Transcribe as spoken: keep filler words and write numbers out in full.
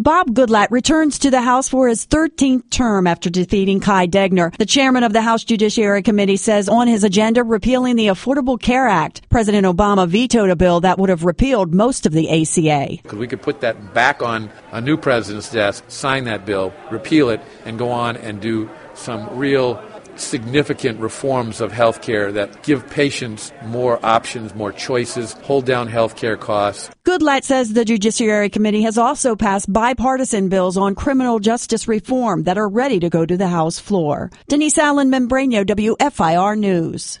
Bob Goodlatte returns to the House for his thirteenth term after defeating Kai Degner. The chairman of the House Judiciary Committee says on his agenda repealing the Affordable Care Act. President Obama vetoed a bill that would have repealed most of the A C A. We could put that back on a new president's desk, sign that bill, repeal it, and go on and do some real significant reforms of health care that give patients more options, more choices, hold down health care costs. Goodlatte says the Judiciary Committee has also passed bipartisan bills on criminal justice reform that are ready to go to the House floor. Denise Allen Membrano, W F I R News.